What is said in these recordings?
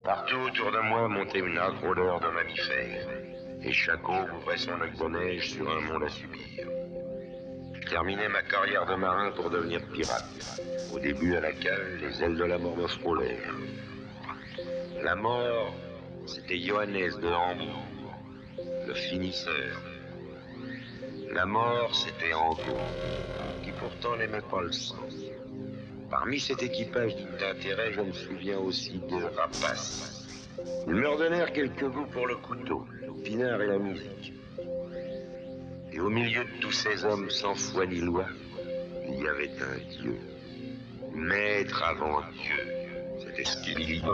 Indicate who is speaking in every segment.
Speaker 1: Partout autour de moi montait une âcre odeur de mammifères, et chaque eau ouvrait son lac de neige sur un monde à subir. Je terminais ma carrière de marin pour devenir pirate. Au début, à la cale, les ailes de la mort me frôlèrent. La mort, c'était Johannes de Hambourg, le finisseur. La mort, c'était Angot, qui pourtant n'aimait pas le sang. Parmi cet équipage digne d'intérêt, je me souviens aussi de Rapace. Ils me redonnèrent quelques goûts pour le couteau, le pinard et la musique. Et au milieu de tous ces hommes sans foi ni loi, il y avait un Dieu. Maître avant Dieu, c'était ce qu'il dit.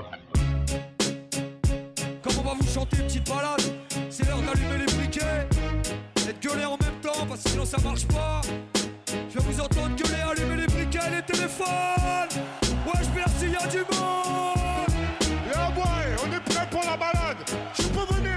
Speaker 2: Comme on va vous chanter une petite balade, c'est l'heure d'allumer les briquets et de gueuler en même temps, parce que sinon ça marche pas. Je vais vous entendre gueuler, allumer les briquets et les téléphones. Ouais, je merci, y'a du monde.
Speaker 3: Yeah boy, on est prêt pour la balade. Tu peux venir.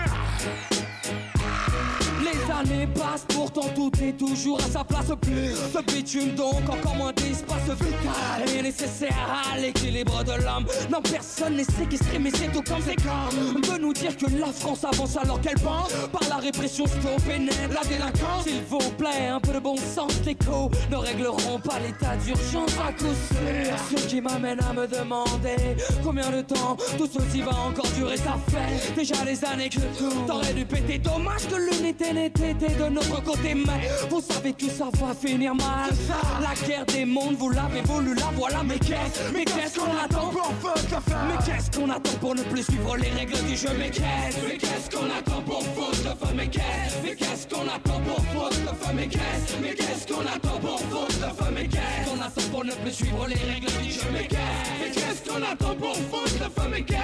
Speaker 4: Les années passent, pourtant tout est toujours à sa place. Plus ce bitume donc, encore moins d'espace vital est nécessaire à l'équilibre de l'homme. Non, personne n'est séquestré, mais c'est tout comme c'est comme de nous dire que la France avance alors qu'elle pense. Par la répression stoppée net la délinquance. S'il vous plaît, un peu de bon sens, l'écho ne régleront pas l'état d'urgence à coup sûr. Ce qui m'amène à me demander combien de temps tout ceci va encore durer. Ça fait déjà des années que t'aurais dû péter. Dommage que l'unité n'était de notre côté, mais vous savez que ça va finir mal. La guerre des mondes, vous l'avez voulu, la voilà. Mais qu'est-ce qu'on attend pour foutre le feu? Mais qu'est-ce qu'on attend pour ne plus suivre les règles du jeu? Mais qu'est-ce qu'on attend pour foutre le feu? Mais qu'est-ce qu'on attend pour foutre le feu? Mais qu'est-ce qu'on attend pour foutre le feu? Mais qu'est-ce qu'on attend pour ne plus suivre les règles du jeu? Mais qu'est-ce qu'on attend pour foutre le feu? Mais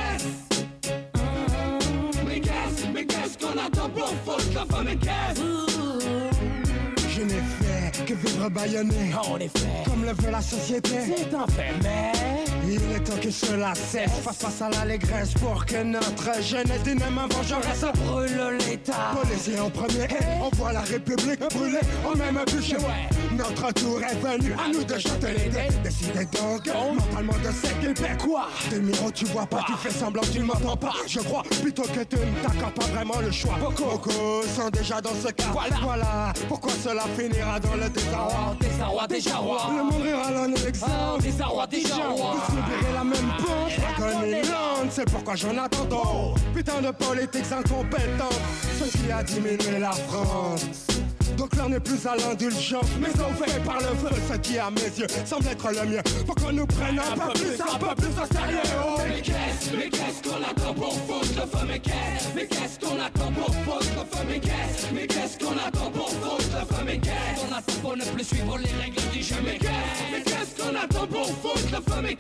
Speaker 4: qu'est-ce qu'on attend pour foutre le feu? Mais qu'est-ce?
Speaker 3: Je n'ai fait que vivre bâillonné.
Speaker 4: En effet,
Speaker 3: comme le veut la société.
Speaker 4: C'est un fait, mais
Speaker 3: il est temps que cela cesse. Face à l'allégresse pour que notre jeunesse d'une main vengeresse
Speaker 4: brûle l'État.
Speaker 3: Policier en premier, on voit la République brûler au même bûcher. Notre tour est venu, à nous de chanter les dés. Décidez donc mentalement de ce qu'il fait. Quoi? Des miro tu vois pas, tu fais semblant que tu ne m'entends pas. Je crois plutôt que tu ne t'accordes pas vraiment le choix. Beaucoup sont déjà dans ce cas. Voilà pourquoi cela finira dans le désarroi.
Speaker 4: Désarroi déjà roi.
Speaker 3: Le monde rira l'un exemple.
Speaker 4: Désarroi déjà roi.
Speaker 3: Vous subirez la même pente. Dragonland, c'est pourquoi j'en attends trop. Putain de politiques incompétentes, ce qui a diminué la France. Donc l'heure n'est plus à l'indulgence, mais on fait par le feu ce qui à mes yeux semble être le mieux. Faut qu'on nous prenne un peu plus au sérieux. Oh.
Speaker 4: Mais qu'est-ce qu'on attend pour foutre le feu? Mais qu'est-ce qu'on attend pour foutre le feu? Mais qu'est-ce qu'on attend pour foutre le feu? Mais qu'est-ce qu'on attend pour ne plus suivre les règles du jeu? Mais qu'est-ce qu'on attend pour foutre le feu? Mais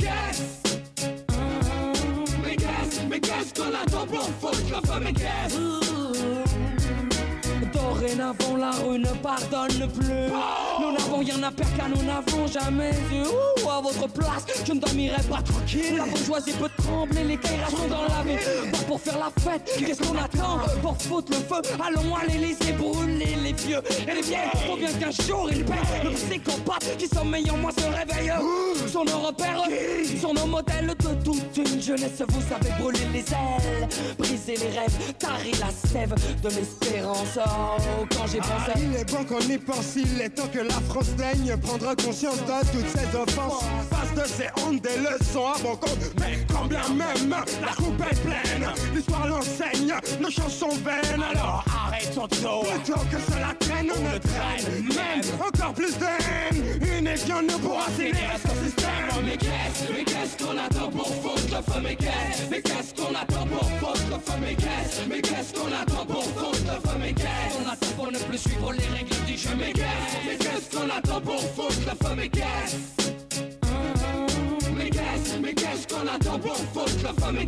Speaker 4: qu'est-ce qu'on attend pour foutre le feu? Mais qu'est-ce? Dorénavant la rue ne pardonne plus. Nous n'avons rien à perdre car nous n'avons jamais eu. À votre place, je ne dormirai pas tranquille. La bourgeoisie peut trembler, les caillasses sont dans la ville. Pas pour faire la fête, qu'est-ce qu'on attend? Pour foutre le feu, allons à l'Élysée brûler les vieux et les vieilles. Faut bien qu'un jour ils perdent. Le psychopathe qui sommeille en moi se réveille. Sont nos repères, sont nos modèles de toute une jeunesse. Vous savez brûler les ailes, briser les rêves, tarir la sève de l'espérance. Oh, quand j'ai pensé,
Speaker 3: il est bon qu'on y pense, il est temps que la France daigne prendre conscience de toutes ces offenses. Face de ces hontes, des leçons à bon compte. Mais quand bien même la coupe est pleine, l'histoire l'enseigne, nos chansons vaines. Alors arrêtons tout, plutôt que cela traîne, on ne traîne même encore plus de haine. Une évian ne pourra signer ce système.
Speaker 4: Mais qu'est-ce qu'on attend pour foutre le feu? Mais qu'est-ce qu'on attend pour foutre le feu? Mais qu'est-ce qu'on attend pour foutre le feu? Mais qu'est-ce qu'on attend pour ne plus suivre les règles du jeu? Mais qu'est-ce qu'on attend pour foutre le feu? Mais qu'est-ce qu'on attend pour foutre le feu? Mais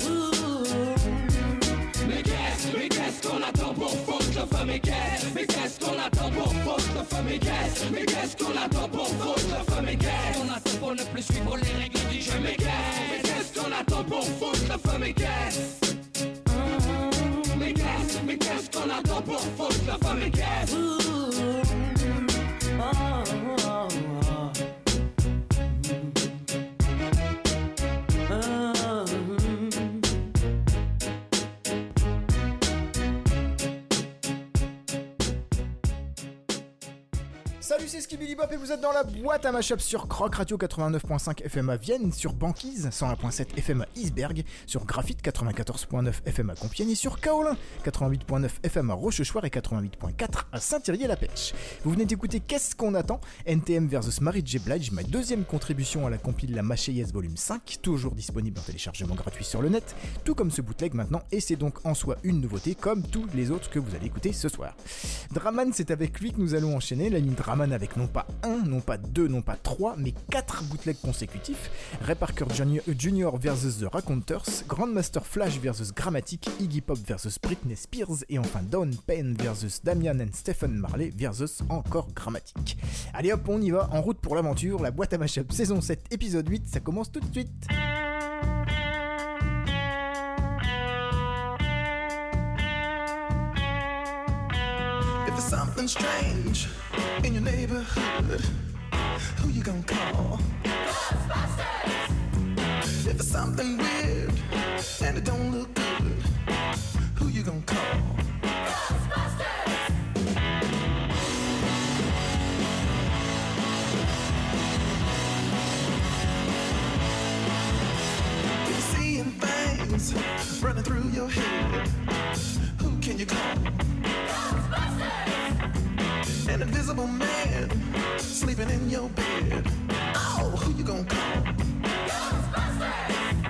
Speaker 4: qu'est-ce qu'on attend pour foutre le feu? Mais qu'est-ce qu'on attend pour foutre le feu? Mais qu'est-ce qu'on attend pour foutre le feu? Mais qu'est-ce qu'on attend pour ne plus suivre les règles du jeu? Mais qu'est-ce qu'on attend pour foutre le feu? Mais qu'est-ce qu'on attend pour foutre le feu? Mais
Speaker 5: Salut, c'est Skibidi Bop et vous êtes dans la boîte à mashup sur Croc Radio 89.5 FM à Vienne, sur Banquise 101.7 FM à Isberg, sur Graphite 94.9 FM à Compiègne et sur Kaolin 88.9 FM à Rochechouart et 88.4 à Saint-Thierry-la-Perche. Vous venez d'écouter Qu'est-ce qu'on attend, NTM vs Mary J. Blige, ma deuxième contribution à la compile La Marseillaise volume 5, toujours disponible en téléchargement gratuit sur le net, tout comme ce bootleg maintenant, et c'est donc en soi une nouveauté comme tous les autres que vous allez écouter ce soir. Draman, c'est avec lui que nous allons enchaîner, la ligne Draman avec non pas 1, non pas 2, non pas 3, mais 4 bootlegs consécutifs, Ray Parker Jr. vs The Raconteurs, Grandmaster Flash vs Grammatic, Iggy Pop vs Britney Spears, et enfin Dawn Payne vs Damian and Stephen Marley vs encore Grammatic. Allez hop, on y va, en route pour l'aventure, la boîte à mashup saison 7 épisode 8, ça commence tout de suite.
Speaker 6: If there's something strange in your neighborhood, who you gonna call? Ghostbusters! If there's something weird and it don't look good, who you gonna call? Ghostbusters! If you're seeing things running through your head, who can you call? An invisible man sleeping in your bed. Oh, who you gonna call? Ghostbusters!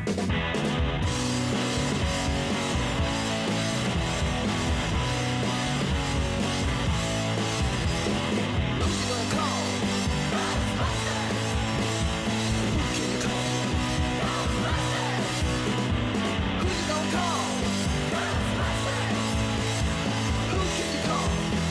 Speaker 6: Who you gonna call? Ghostbusters! Who can you call? Ghostbusters! Who you gonna call? Ghostbusters! Who can you call?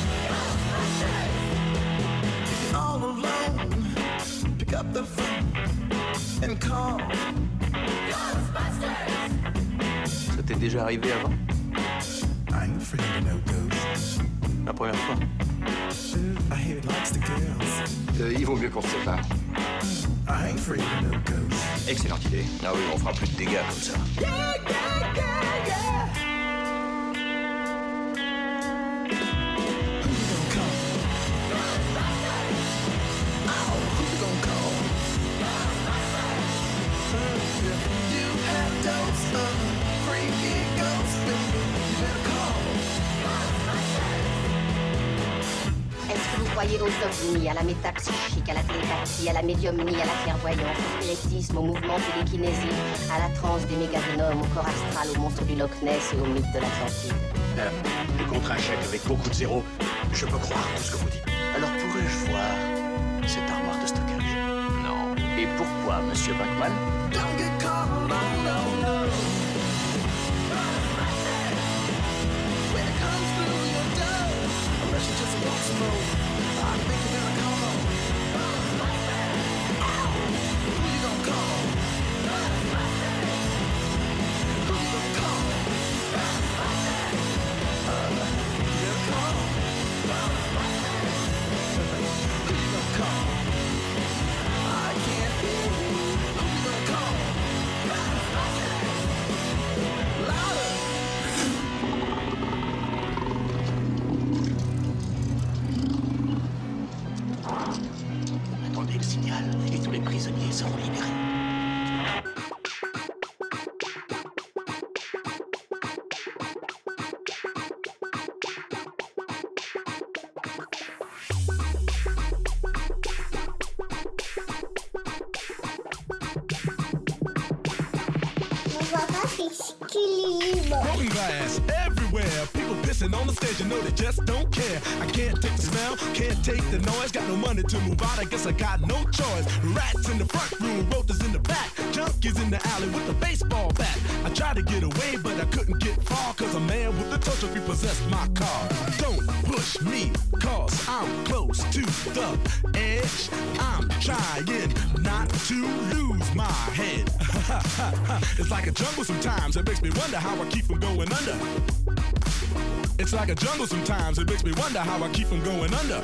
Speaker 6: All alone, pick up the phone and call Ghostbusters.
Speaker 7: Ça t'est déjà arrivé avant?
Speaker 6: I ain't afraid of no ghosts.
Speaker 7: La première fois?
Speaker 6: I hear it likes the girls.
Speaker 7: Il vaut mieux qu'on se sépare.
Speaker 6: I ain't afraid of no ghosts.
Speaker 7: Excellente idée. Ah oui, on fera plus de dégâts comme ça.
Speaker 6: Yeah, yeah, yeah, yeah. Who you gonna call? Ghostbusters. Oh, who you gonna call? Ghostbusters. You had a dose of freaky ghost, baby. You better call Ghostbusters.
Speaker 8: Est-ce que vous croyez aux ovnis, à la métapsychique, à la télépathie, à la médiumnie, à la clairvoyance, au spiritisme, au mouvement télékinésie, à la transe des méganomes, au corps astral, au monstre du Loch Ness et au mythe de l'Atlantide?
Speaker 9: Et contre un chèque avec beaucoup de zéros, je peux croire tout ce que vous dites.
Speaker 7: Alors pourrais-je voir cette armoire de stockage? Non. Et pourquoi, monsieur Bachman?
Speaker 6: Don't get caught, no, no, no. When it comes through your door, unless you just want some more, I think you better call on. Who you gonna call? Who you gonna call? You better call. Who you gonna call? I can't hear you. Who you gonna call? Louder!
Speaker 9: Attendez le signal et tous les prisonniers seront libérés.
Speaker 2: Broken glass everywhere. People pissing on the stage, you know they just don't care. I can't take the smell, can't take the noise. Got no money to move out, I guess I got no choice. Rats in the front room, roaches in the back. Junkies in the alley with a baseball bat. I tried to get away, but I couldn't get far, cause a man with a tow truck repossessed my car. Don't push me, cause I'm close to the edge. I'm trying not to lose my head. It's like a jungle sometimes, it makes me wonder how I keep from going under. It's like a jungle sometimes, it makes me wonder how I keep from going under.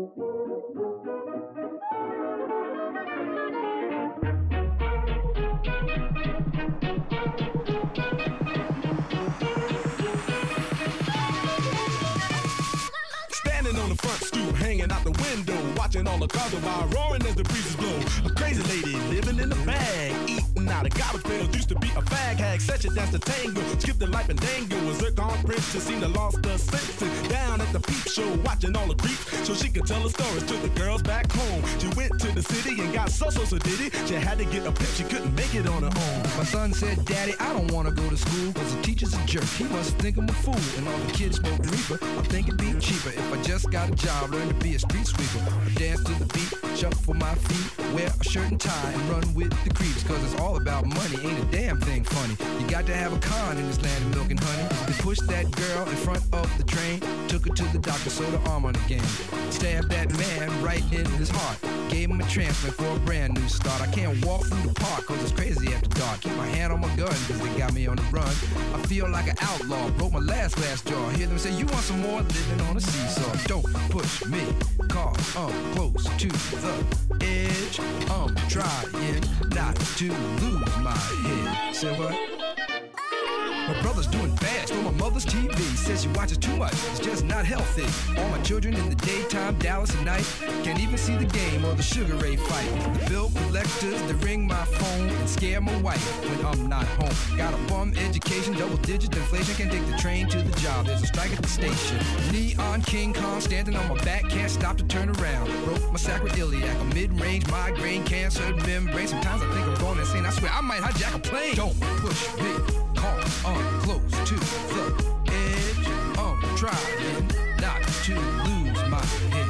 Speaker 10: Standing on the front stoop, hanging out the window, watching all the cars go by, roaring as the breezes blow. A crazy lady living in a bag, eating out of garbage pails. Used to be a fag hag, such a dance to tango, skipped the life and dango. A zircon princess seemed to lost her senses. Down at the peep show, watching all the creeps, so she could tell her stories to the girls back home. She went to the city and got so did it. She had to get a pimp, she couldn't make it on her own.
Speaker 11: My son said, Daddy, I don't want to go to school, cause the teacher's a jerk. He must think I'm a fool, and all the kids smoke reefer. I think it'd be cheaper if I just got a job, learn to be a street sweeper. I dance to the beat, shuffle my feet, wear a shirt and tie, and run with the creeps. Cause it's all about money, ain't a damn thing funny. You got to have a con in this land of milk and honey. They pushed that girl in front of the train, took her to the doctor, sewed her arm on the game. Stabbed that man right in his heart, gave him a transplant for a brand new start. I can't walk through the park cause it's crazy after dark. Keep my hand on my gun cause they got me on the run. I feel like an outlaw, broke my last glass jaw. Hear them say, you want some more, living on a seesaw. Don't push me, cause I'm close to the edge. I'm trying not to lose my head. Say what? My brother's doing bad, stole my mother's TV. Says she watches too much, it's just not healthy. All my children in the daytime, Dallas at night. Can't even see the game or the Sugar Ray fight. The bill collectors, they ring my phone and scare my wife when I'm not home. Got a bum education, double-digit inflation. Can't take the train to the job, there's a strike at the station. Neon King Kong standing on my back, can't stop to turn around. Broke my sacroiliac, a mid-range migraine, cancer membrane. Sometimes I think I'm going insane, I swear I might hijack a plane. Don't push me, cause I'm close to the edge. I'm trying not to lose my head.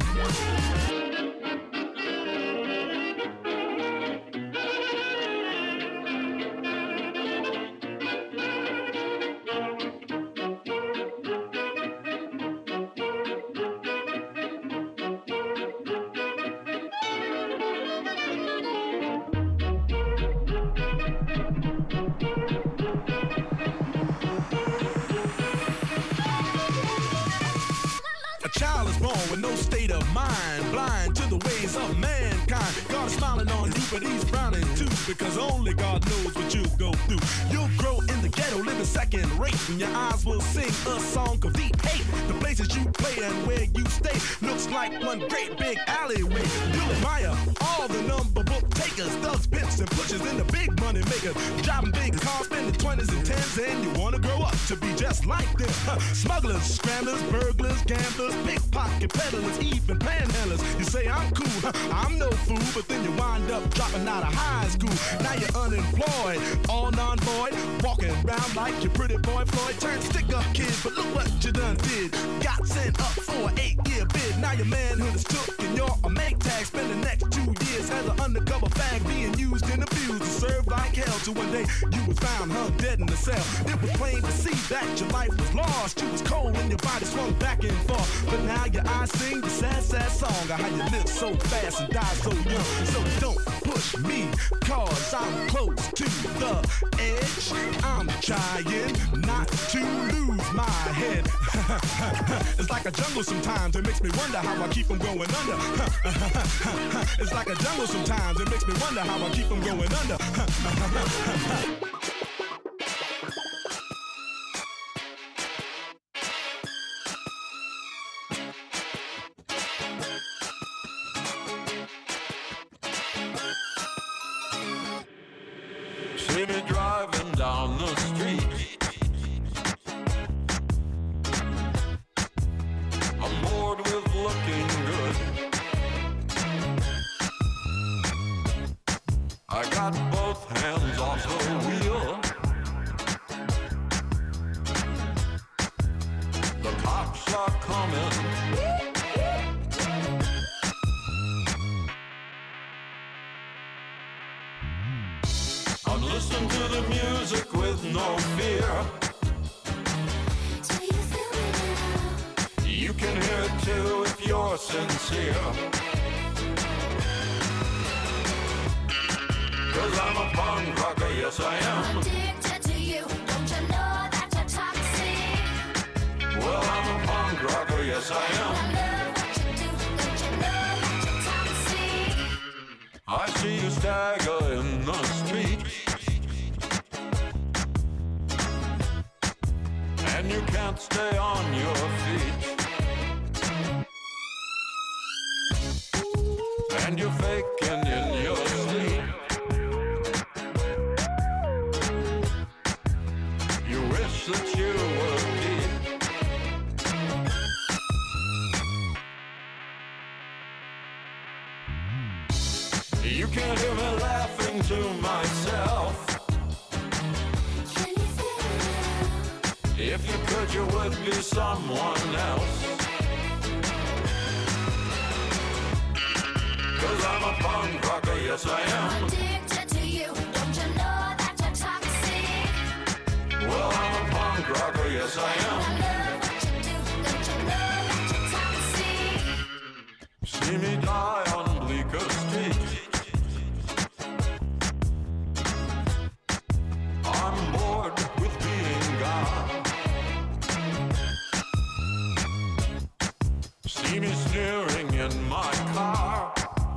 Speaker 10: With no state of mind, blind to the ways of mankind. God is smiling on you, but he's frowning too, because only God knows what you'll go through. You'll grow in the ghetto, living second rate, and your eyes will sing a song of deep hate. The places you play and where you stay looks like one great big alleyway. You'll admire all the number book takers, thugs, pimps, and pushers, and the big money makers. Driving big cars, spending 20s and 10s, and you wanna grow up to be just like them. Smugglers, scramblers, burglars, gamblers, pickpocket peddlers, even panhandlers. You say I'm cool, I'm no fool, but then you wind up dropping out of high school. Now you're unemployed, all non-void, walking around like your pretty boy Floyd. Turned stick-up kid, but look what you done did. Got sent up for an 8-year bid. Now your manhood is took and you're a make tag. Spend the next 2 years as an undercover fag, being used and abused and served like hell. Till one day you was found hung dead in the cell. It was plain to see that your life was lost. You was cold and your body swung back and forth. But now your eyes sing the sad, sad song of how you live so fast and die so young. So don't push me, cause I'm close to the edge. I'm trying not to lose my head. It's like a jungle sometimes, it makes me wonder how I keep from going under. It's like a jungle sometimes, it makes me wonder how I keep from going under.
Speaker 12: See me driving down the street, I'm bored with looking good. I got both hands off the wheel. The cops are coming. I'm listening to the music with no fear. You can hear it too if you're sincere. 'Cause I'm a punk rocker, yes I am.
Speaker 13: Addicted to you, don't you know that you're toxic?
Speaker 12: Well, I'm a punk rocker, yes I am.
Speaker 13: I love what you do, the
Speaker 12: I see you stagger in the street, and you can't stay on your feet, and you're faking in your sleep. You wish that you were deep. You can't hear me laughing to myself. If you could, you would be someone else. 'Cause I'm a punk rocker, yes I am.
Speaker 13: Addicted to you, don't you know that you're toxic?
Speaker 12: Well, I'm a punk rocker, yes I am.
Speaker 13: I love what you do, don't you know that you're toxic?
Speaker 12: See me die on Bleecker Street. I'm bored with being God. See me sneering in my car.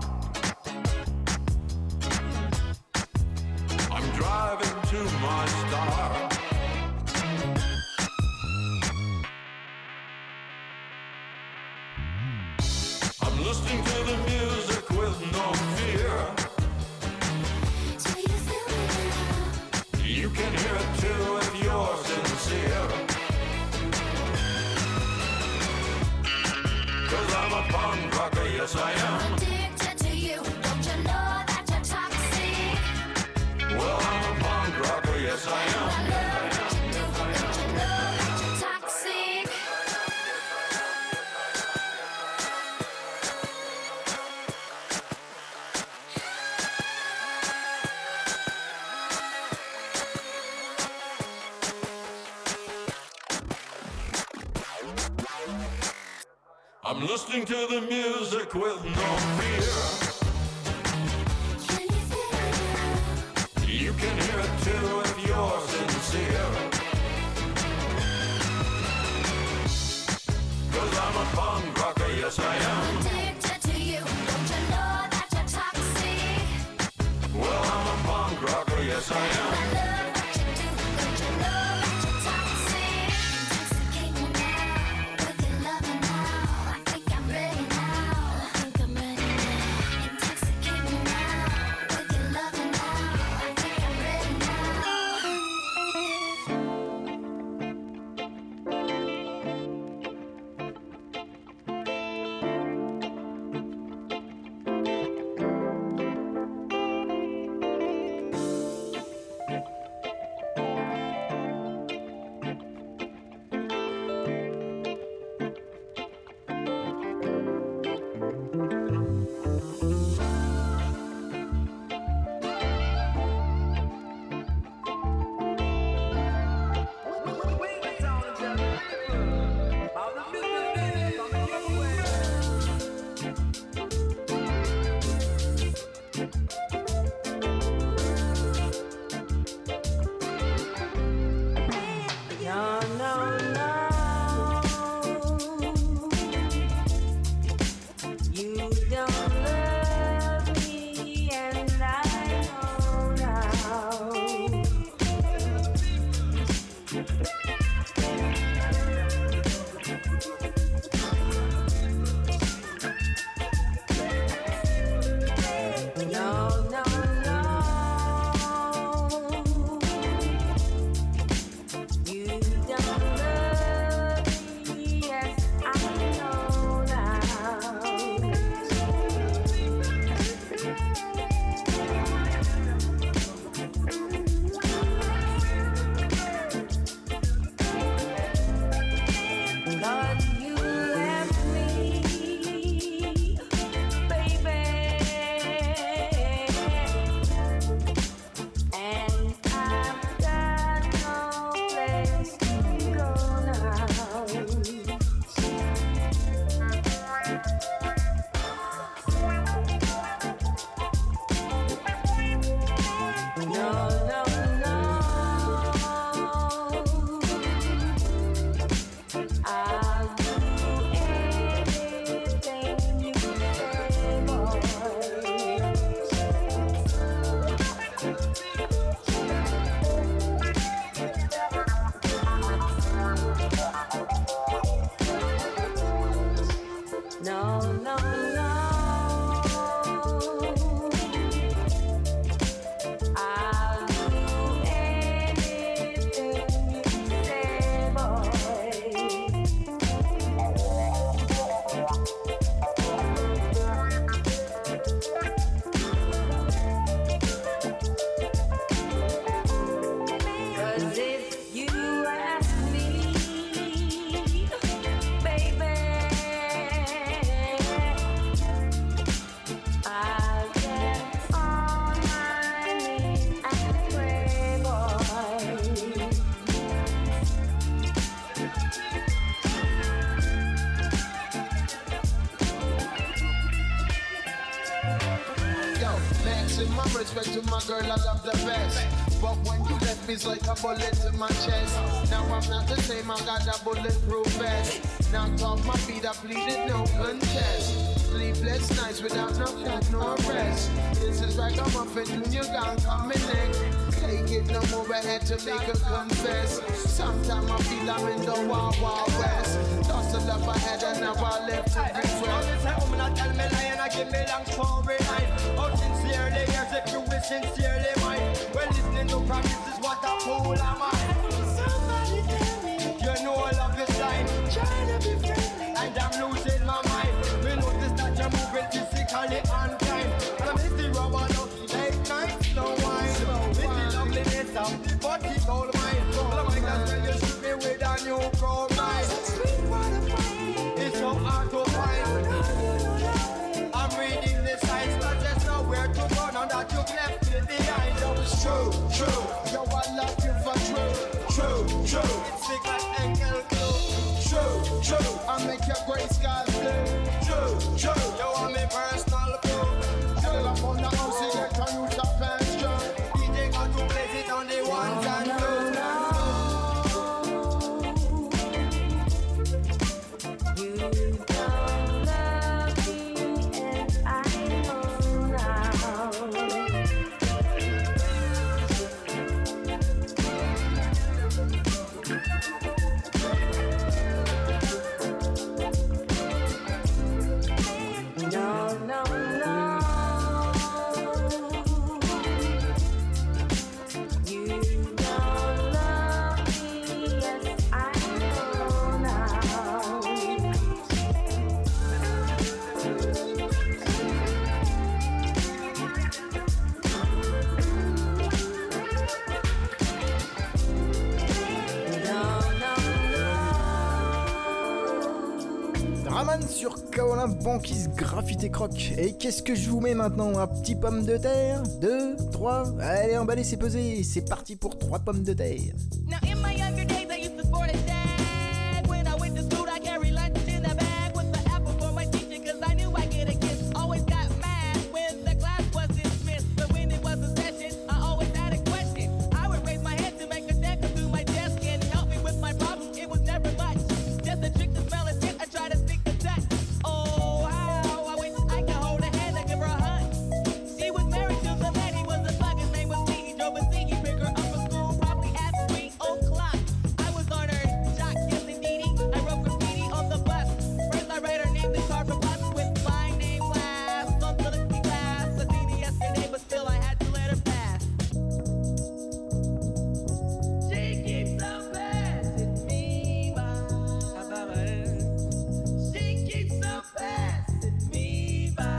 Speaker 12: I'm driving to my star. I'm listening to the music with no fear. You can hear it too if you're sincere. 'Cause I'm a punk rocker, yes I am.
Speaker 13: Addicted to you, don't you know that you're toxic?
Speaker 12: Well, I'm a punk rocker, yes I am.
Speaker 13: I love what you do, don't you know that you're toxic?
Speaker 12: I'm listening to the music with no fear. You can hear it too if you're sincere. 'Cause I'm a punk rocker, yes I am.
Speaker 13: Addicted to you, don't you know that you're toxic?
Speaker 12: Well, I'm a punk rocker, yes I am.
Speaker 13: I love what you do, don't you know that you're toxic? Intoxicate me now with your loving now. I think I'm ready now. I think I'm ready now. Intoxicate me now with your loving now. I think I'm ready now.
Speaker 14: my respect to my girl, I love the best. But when you left me, it's like a bullet to my chest. Now I'm not the same, I got a bulletproof vest. Knocked off my feet, I pleaded no contest. Sleepless nights without no food, no rest. This is like a muffin, you can't come in next. Take it no more, I had to make her confess. Sometimes I feel I'm in the Wild Wild West. Lost the love I had and now I left to regret.
Speaker 15: All the time woman I tell me lie and I give me long story line. Oh sincerely, yes if you wish sincerely mine. Well listening to promises, what a fool am I. Somebody tell me you know I love this line. Trying to be friendly and I'm losing my mind. We notice that you're moving physically on time. And I'm hitting rubber now, late night, slow wine. With the loveliness of the body gold mine. But I might as well you shoot me with a new crown line. It's so hard to find. I'm reading the signs, but there's nowhere to go now that you've left me behind. Oh, it's true, true. Yo, I love you for true, true, true. It's big like ankle glue. True, true. I make your gray skies blue. True, true. Yo, I'm a personal boo. Girl, I'm on the house, you get to use a fast drum. DJ got to place it on the ones and twos.
Speaker 5: Raman sur Kaolin, Banquise, Graffiti et Croc. Et qu'est-ce que je vous mets maintenant? Un petit pomme de terre? 2, 3, allez emballez, c'est pesé. C'est parti pour 3 pommes de terre.
Speaker 4: Now in my younger days I used to sport a jag. When I went to school I carried lunch in a bag with the apple for my teacher cause I knew I'd get a kiss. Always got mad when the class was dismissed. But when it was a session I always had a question. I would raise my hand to make a deck through my desk and help me with my problems. It was never much, just a trick to smell a shit. I try to stick the touch. Oh how I wish I could hold her hand and give her a hug. She was married to the man, he was a thug. His name was Lee, he drove a C, he picked her up from school probably at 3 o'clock. I was on her jock, yes indeedy. I wrote graffiti on the bus. First I write her name, then carved her bus with my name last. On the looking glass, I seen her yesterday, but still I had to let her pass. She keeps on passing me by. She keeps on passing me by.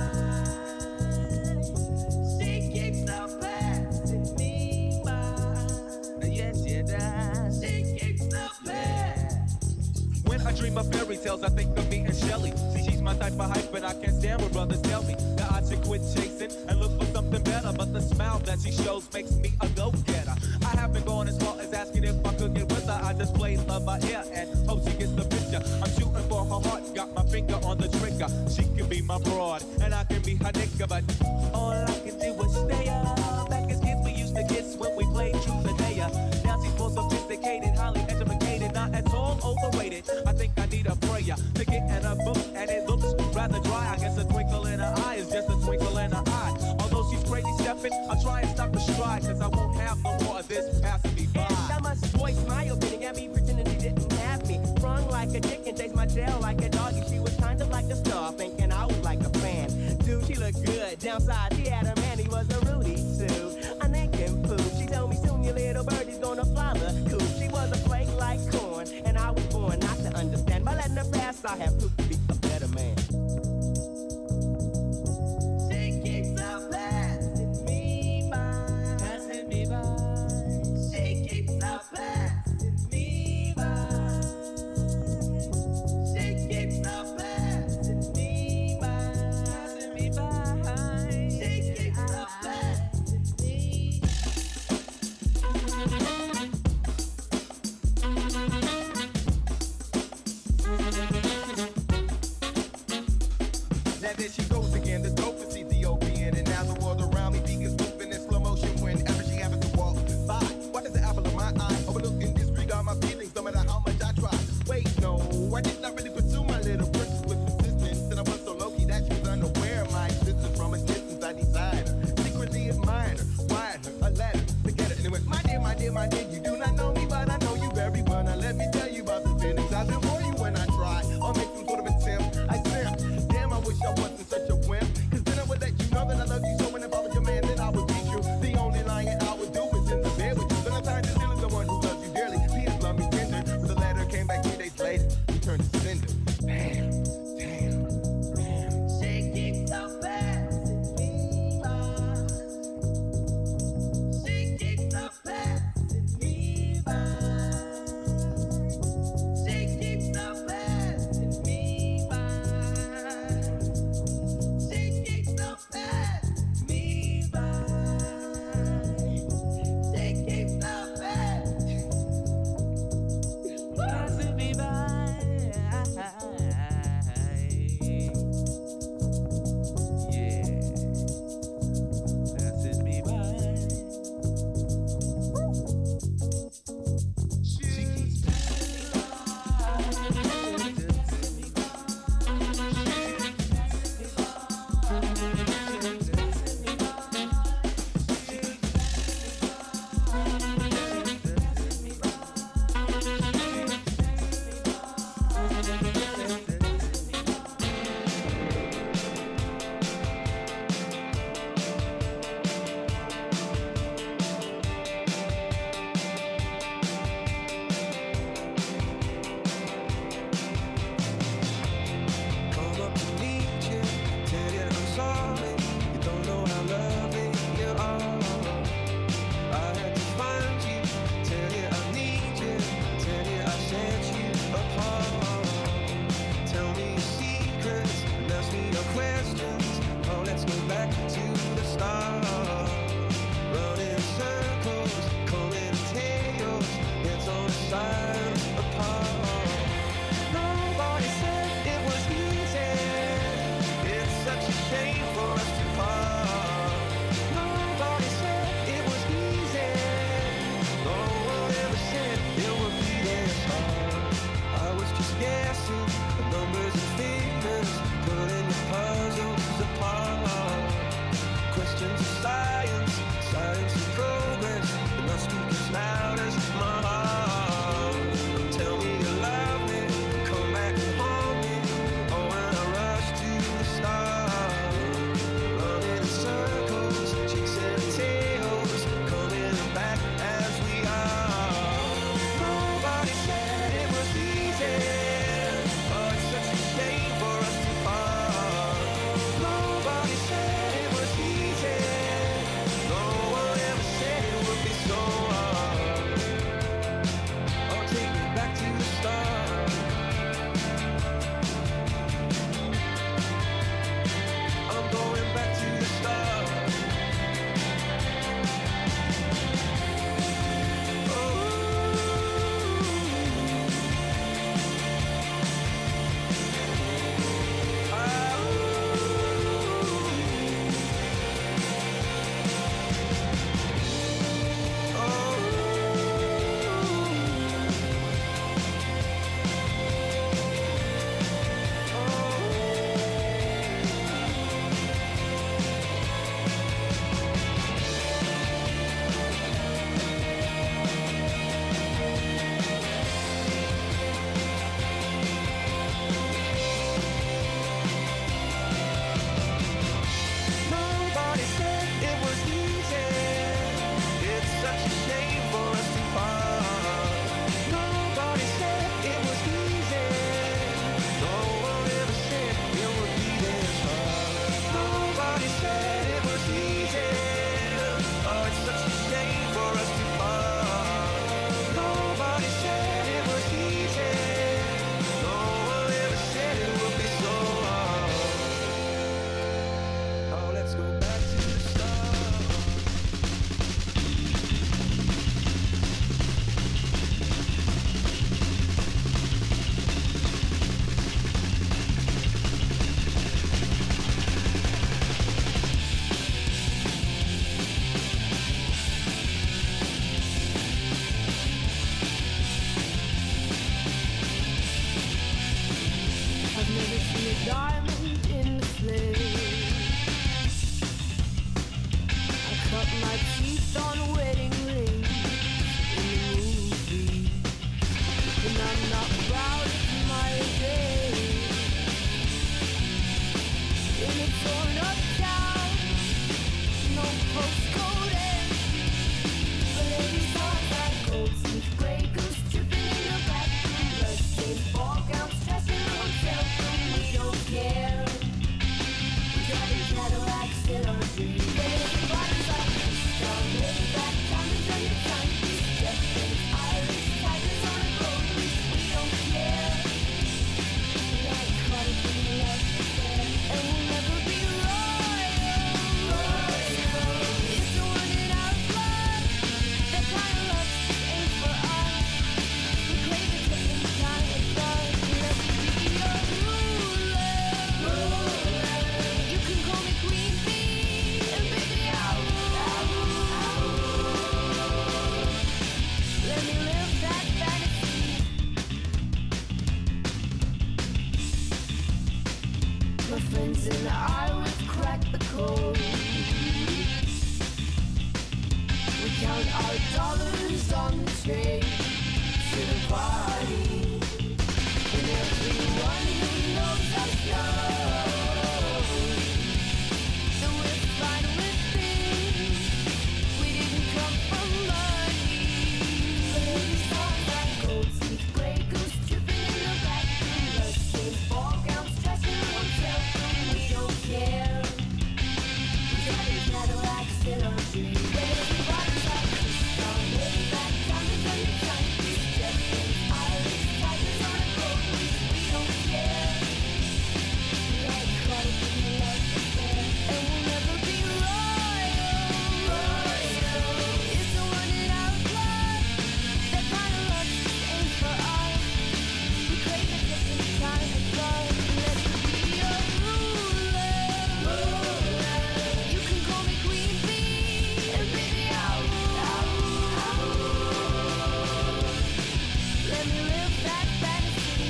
Speaker 4: She keeps on passing me by. Yes, she does. She keeps on passing.
Speaker 16: When I dream of fairy tales, I think of me and Shelly. See, she's my type of hype, but I can't stand when brothers tell me that I should quit chasing and look for something better. But the smile that she shows makes me a go-getter. I haven't gone as far as asking if I could get with her. I just play love by ear and hope she gets the picture. I'm shooting for her heart, got my finger on the trigger. She can be my broad, and I can be her nigga, but all I can do is stay up. Back as kids, we used to kiss when we played truth or dare. Now she's more sophisticated, highly educated, not at all overrated. I think I need a prayer to get in a book, and it looks rather dry. I guess a twinkle in her eye is just a twinkle in her eye. Although she's crazy stepping, I'll try and stop the stride, cause I won't have no more of this passing me by.
Speaker 15: And I must voice my opinion at me, pretending he didn't have me. Sprung like a chicken, chased my tail like a doggy. She was kind of like a star, thinking I was like a fan. Dude, she looked good. Downside, she had a man, he was a Rudy Sue. A naked poop. She told me soon your little birdie's gonna fly the coop. She was a flake like corn, and I was born not to understand. By letting her pass, I have proof to be a better man.
Speaker 4: She keeps on passing me by. Passing me by. She keeps on passing me by. She keeps on passing me by. Passing me by. She keeps on passing me.
Speaker 17: diamond in the flame. I cut my teeth on wedding rings in the movie, and I'm not proud of my day. In a torn up town, no postcode end, but every song that goes with Grey Goose dripping in the bathroom, bloodstains, ball gowns, stress in the hotel room. We don't care. We driving Cadillacs in our dreams. But everybody's like down, laid back, diamonds on your timepiece, death things, Irish tigers on a gold leash. We don't care. We got caught up in the love affair, and we'll never be royal. It's the one in our blood. That kind of love just ain't for us. We crave a different kind of love. Let me be your ruler. You can call me Queen Bee, and baby I'll rule. Let me live that fantasy. My friends and I would crack the code. We count our dollars on the train to the party, and everyone who knows us knows that we're fine with things. We didn't come from money. But every song that goes with Grey Goose dripping in the bathroom, bloodstains, ball gowns, stress in the hotel room. We don't care. We driving Cadillacs in our dreams. But everybody's like down, laid back, diamonds on your timepiece, death things, Irish tigers on a gold leash. We don't care. We got caught up in the love affair, and we'll never be royal. It's the one in our blood. That kind of love just ain't for us. We crave a different kind of love. Let me be your ruler. You can call me Queen Bee, and baby I'll rule. Let me live that fantasy.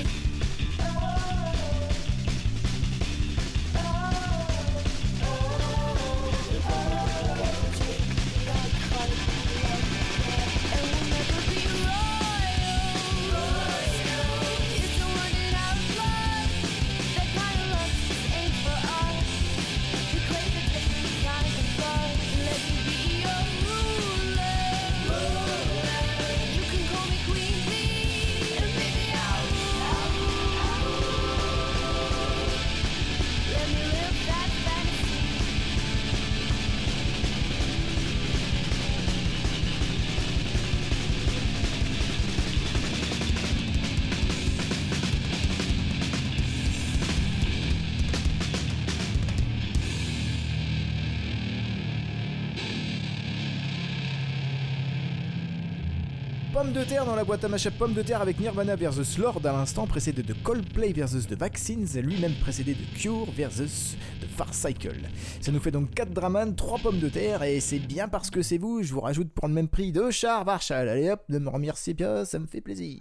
Speaker 17: And we'll never be royal. It's the one in our blood. That kind of love just ain't for us. We crave a different kind of love. Let me be your ruler. You can call me Queen Bee, and baby I'll rule. Let me live that fantasy.
Speaker 5: Pomme de terre dans la boîte à mashup, pomme de terre avec Nirvana versus Lord à l'instant, précédé de Coldplay versus The Vaccines, lui-même précédé de Cure versus The Far Cycle. Ça nous fait donc 4 Draman, 3 pommes de terre, et c'est bien parce que c'est vous, je vous rajoute pour le même prix de Char Varchal. Allez hop, de me remercier bien, ça me fait plaisir.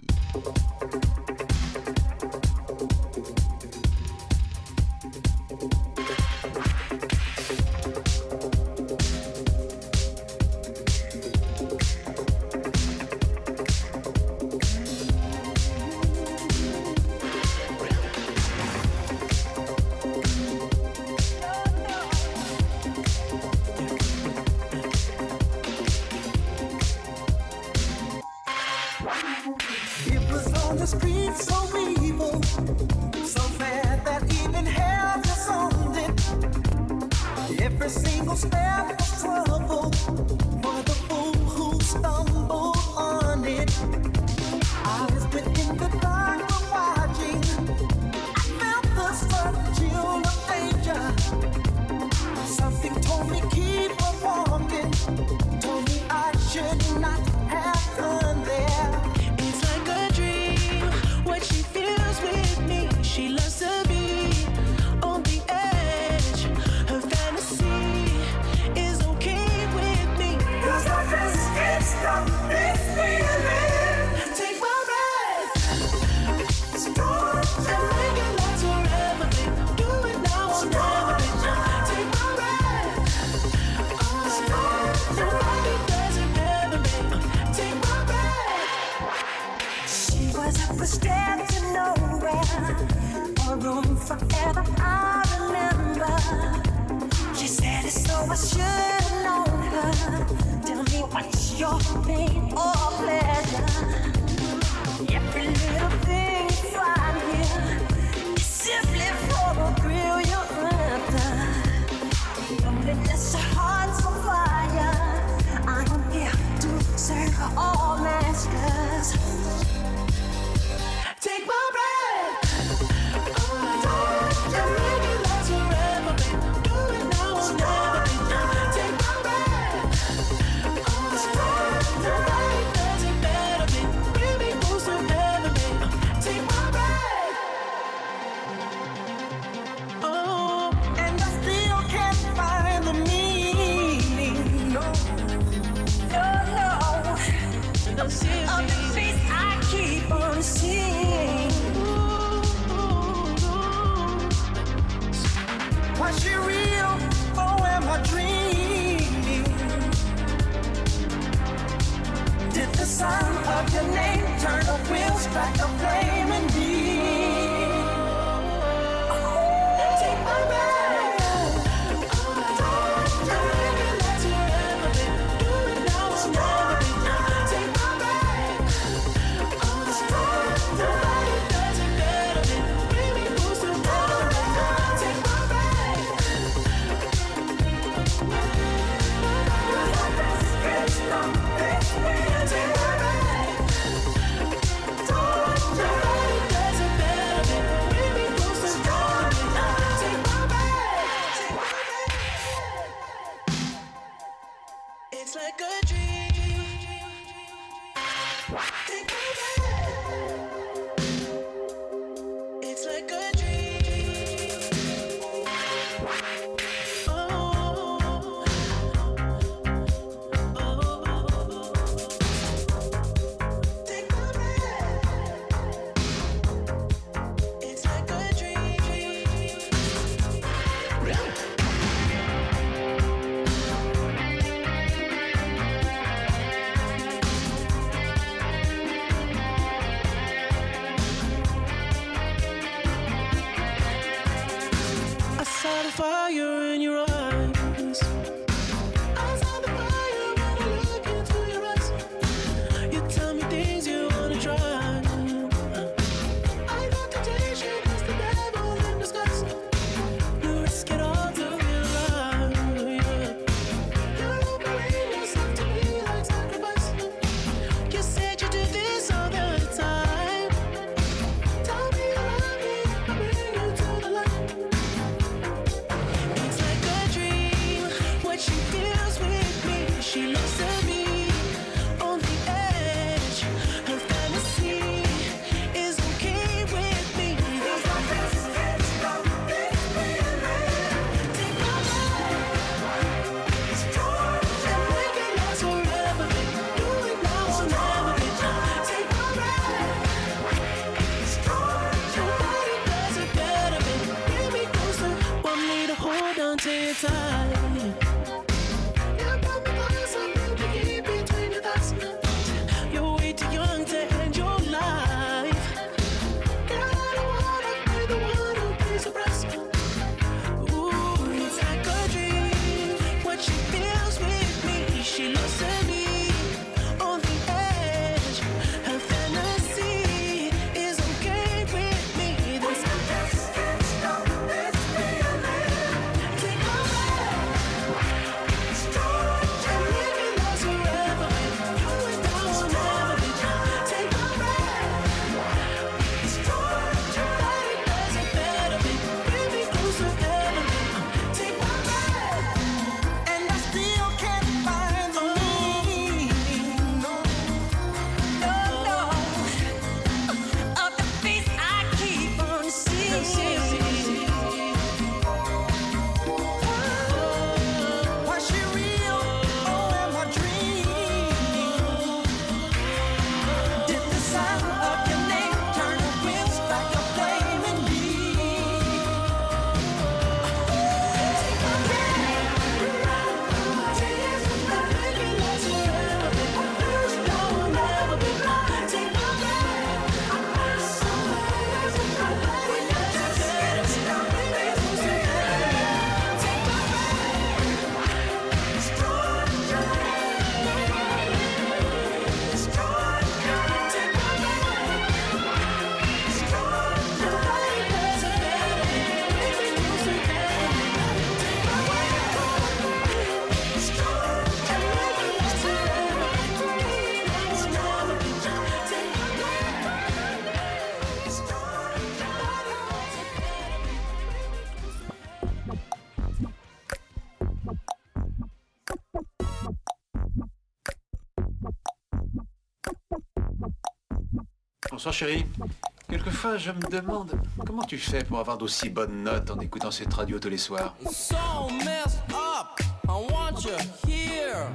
Speaker 6: It was on the streets so evil, so bad that even hell disowned it. Every single step was trouble for the fool who stumbled on it. I was within the dark of watching. I felt the sudden chill of danger. Something told me keep on walking, told me I should not have gone there.
Speaker 18: It's like a dream, what she feels with me. She loves to be on the edge. Her fantasy is okay with me.
Speaker 17: 'cause I was scared to nowhere, a room forever I remember. She said it, so I should have known her. Tell me what's your pain or pleasure? Every little thing you find here is simply for a thrill you're after. Loneliness, your heart's on fire. I am here to serve all masters. Take my breath. Don't make it last forever, babe. Do it now or never, babe. Take my breath. The right doesn't matter, babe. Bring me closer, never, babe. Take my breath. Oh, and I still can't find the meaning. No. Of the face I keep on seeing. Was she real or am I dreaming? Did the sound of your name turn the wheels back a flame in me? Take my breath. Don't make it last forever, babe. Do it now or never, babe. Take my breath. The right doesn't matter, babe. Bring me closer, never, babe. Take my breath. Take my breath.
Speaker 19: Bonsoir chérie. Quelquefois je me demande comment tu fais pour avoir d'aussi bonnes notes en écoutant cette radio tous les soirs.
Speaker 4: So messed up, I want you here.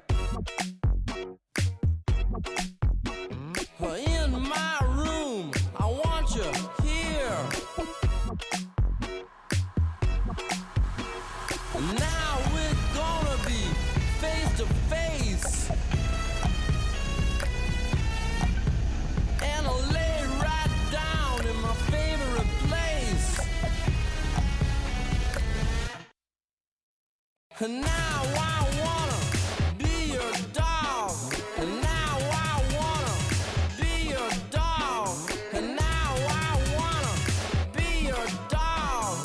Speaker 4: In my room, I want you here. Now we're gonna be face to face. And I'll lay right down in my favorite place. And now I wanna be your dog. And now I wanna be your dog. And now I wanna be your dog.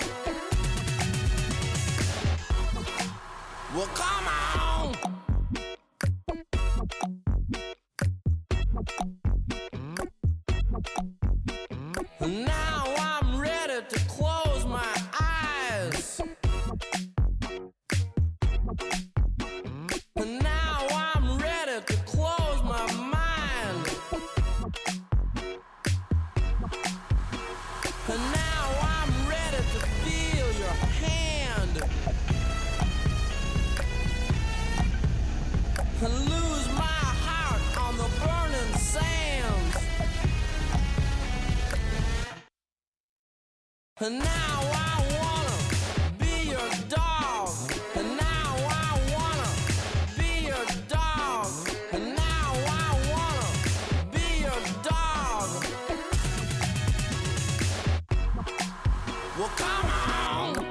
Speaker 4: Well, come on. Now I'm ready to close my eyes. Now I'm ready to close my mind. Now I'm ready to feel your hand. And lose my heart on the burning sands. And now I wanna be your dog. And now I wanna be your dog. And now I wanna be your dog. Well, come on.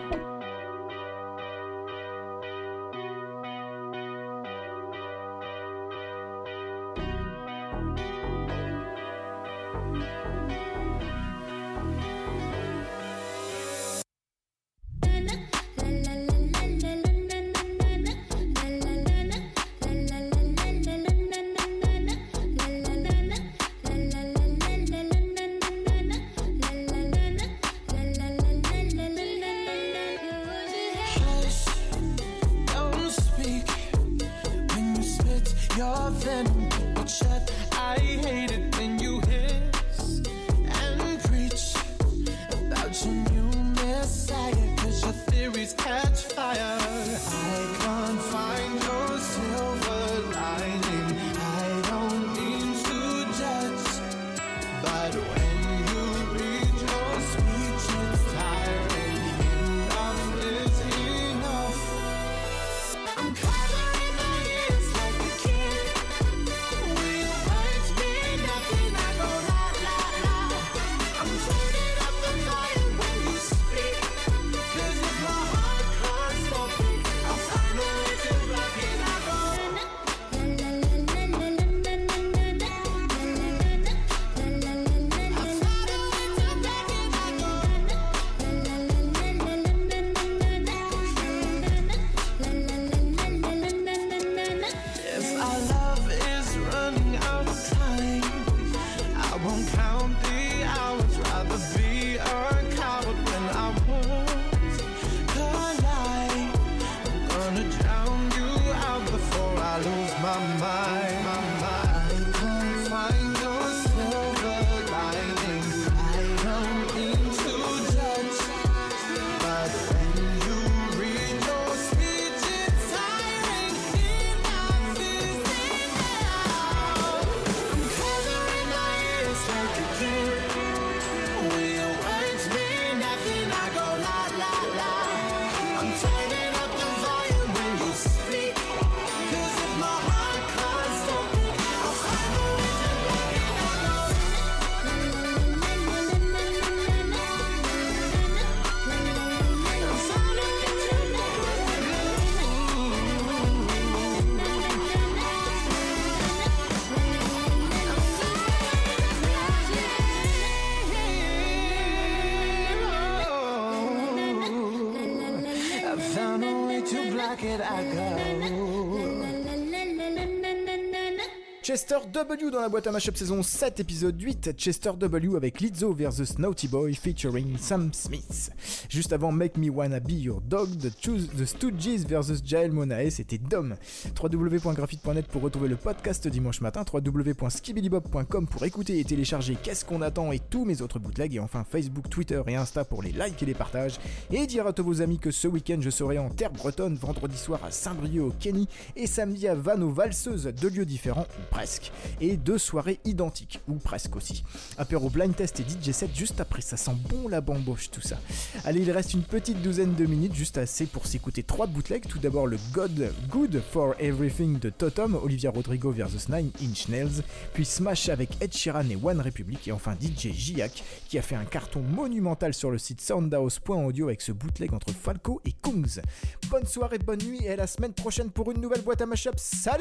Speaker 17: Hush, don't speak when you spit your venom. Keep it shut. I hate it when you hiss and preach about your new messiah, 'cause your theories catch fire. I can't find your silver lining. I don't mean to judge, but when you read your speech, it's tiring. Enough is enough. I'm covering my ears like a kid. Will words mean nothing? I go la la la. I'm turning up the volume when you speak, 'cause if my heart can't stop it, I'll find a way to block it. I go if our love is running out of time, I won't count the hours. Rather be a coward when I won't collide. I'm gonna drown you out before I lose my mind. I can't find your silver lining. I don't mean to judge, but when you read your speech, it's tiring. Enough is enough. I'm covering my ears like a kid. Will words mean nothing? I go la la la. I'm turning up the volume when you speak, 'cause if my heart can't stop it, I'll find a way to block it. I go I found a way to block it. I go.
Speaker 5: Chester W dans la boîte à mashup saison 7 épisode 8, Chester W avec Lizzo vs Naughty Boy featuring Sam Smith. Juste avant Make Me Wanna Be Your Dog, The Stooges vs Jael Monae, c'était Dom. www.graphite.net pour retrouver le podcast dimanche matin, www.skibidibob.com pour écouter et télécharger Qu'est-ce qu'on attend et tous mes autres bootlegs, et enfin Facebook, Twitter et Insta pour les likes et les partages, et dire à tous vos amis que ce week-end je serai en terre bretonne, vendredi soir à Saint-Brieuc au Kenny et samedi à Vannes aux Valseuses, 2 lieux différents ou presque, et 2 soirées identiques ou presque aussi. Apéro blind test et DJ set juste après, ça sent bon la bamboche tout ça. Allez, il reste une petite douzaine de minutes, juste assez pour s'écouter 3 bootlegs. Tout d'abord le Good for Everything de Totom, Olivia Rodrigo vs 9 Inch Nails, puis Smash avec Ed Sheeran et One Republic, et enfin DJ Jiak qui a fait un carton monumental sur le site soundhouse.audio avec ce bootleg entre Falco et Kungs. Bonne soirée, bonne nuit et à la semaine prochaine pour une nouvelle boîte à mashup. Salut!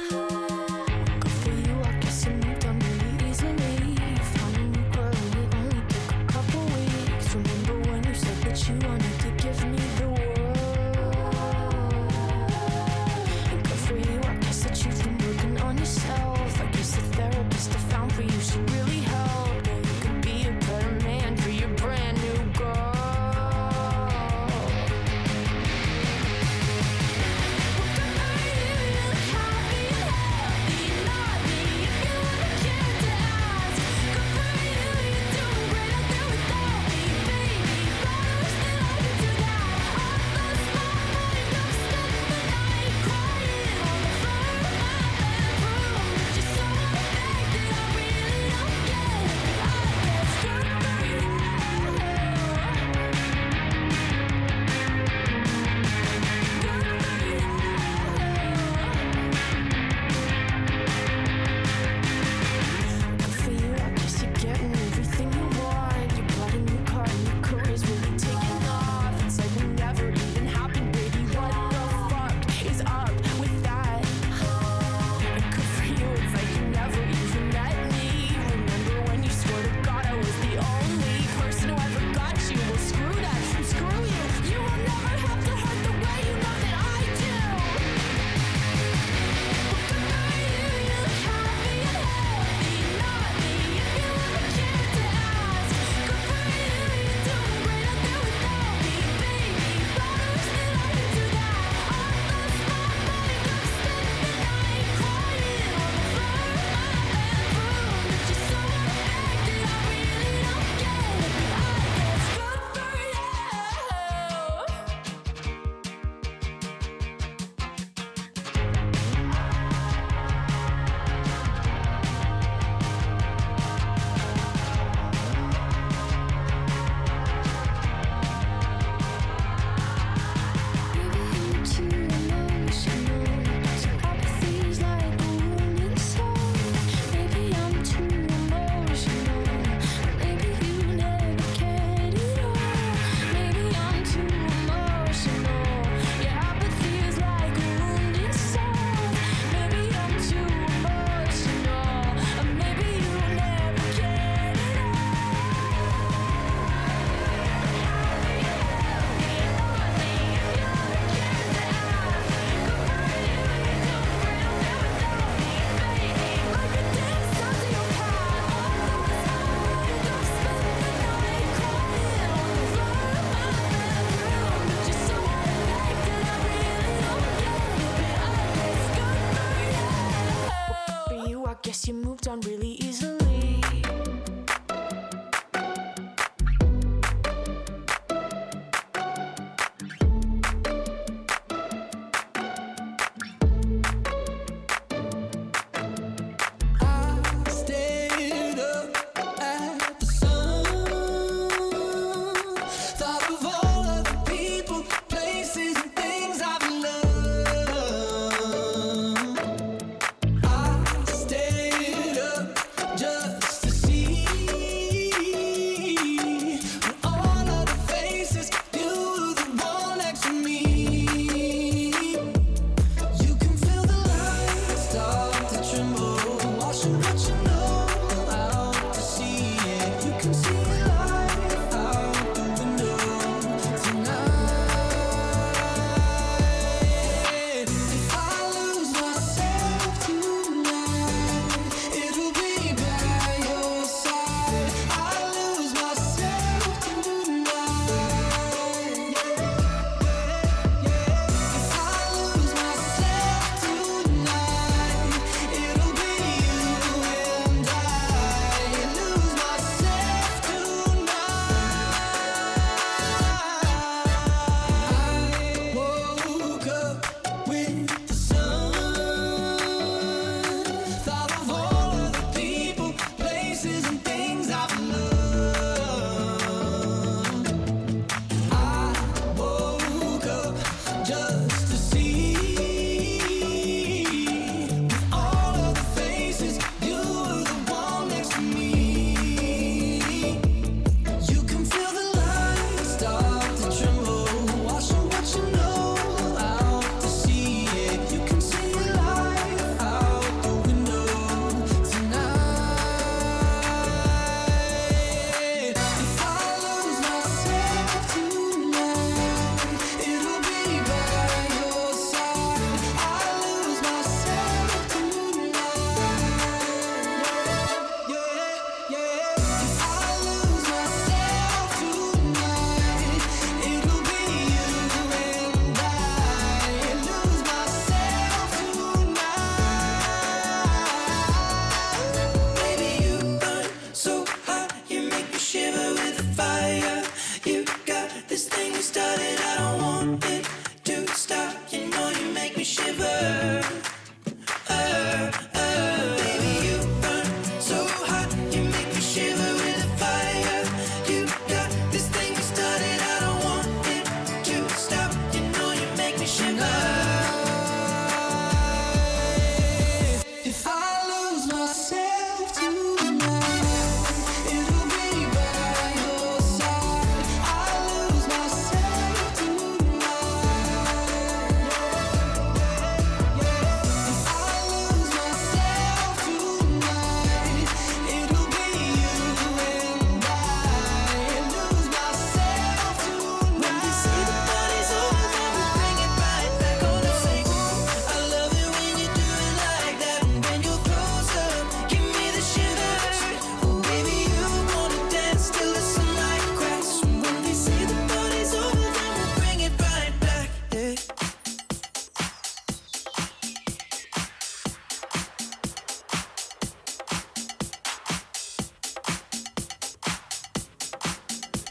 Speaker 17: Guess you moved on really easily.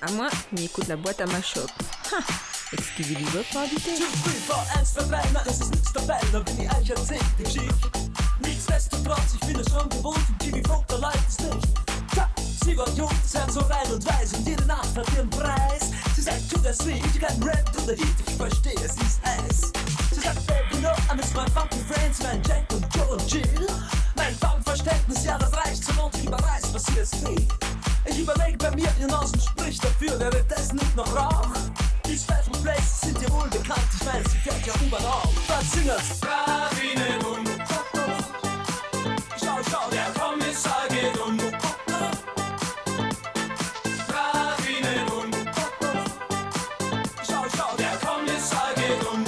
Speaker 20: à moi, mais écoute la boîte à Mashup. Excusez-lui votre invité.
Speaker 21: 2, 3, 4, 1 verbrennen, es ist nichts dabei, da bin ich euch erzählt, die Geschichte. Nichtsdestotrotz, ich bin es schon gewohnt, und Kiwi-Funk, da läuft es nicht. Tja, sie war jung, das Herz so rein und weiß, und jede Nacht hat ihren Preis. Sie sagt, to the sweet, you can rap to the heat, ich verstehe, es ist Eis. Sie sagt, baby, no, I miss my funky friends, mein Jack und Joe und Jill. Mein Funkverständnis, ja, das reicht zur Not, ich überreiß, was sie es will. Ich überleg bei mir, ihr Nasen spricht dafür, wer wird das nicht noch rauch? Die Special Places sind dir wohl bekannt, ich mein, sie fährt ja U-Bahn auf. Was singen's? Fahr wie ne Hund. Schau, schau, der Kommissar geht um. Fahr wie ne Hund. Schau, schau, der Kommissar geht um.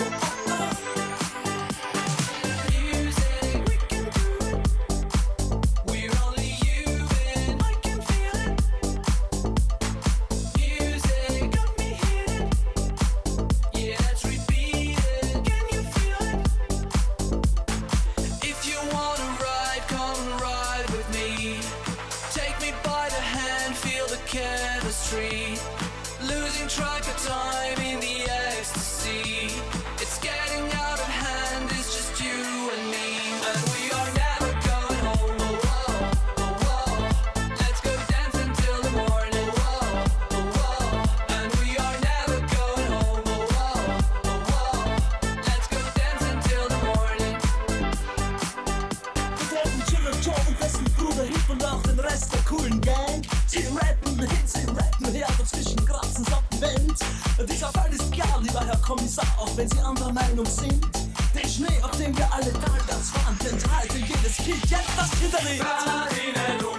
Speaker 22: Losing track of time in the ecstasy. It's getting out of hand, it's just you and me. And we are never going home. Oh, whoa, oh, whoa. Let's go dance until the morning. Oh, whoa, oh, whoa. And we are never going home. Oh, whoa, oh, whoa. Let's go dance until the morning.
Speaker 21: Wir treffen Jim und Joe und dessen Bruder Hip und auch den Rest der coolen Gang. Sie rappen hin, sie rappen her, dazwischen kratzen Wind. Dieser Fall ist klar, lieber Herr Kommissar, auch wenn Sie anderer Meinung sind. Den Schnee, auf dem wir alle talwärts fahren, enthalte jedes Kind jetzt das Hinterlied.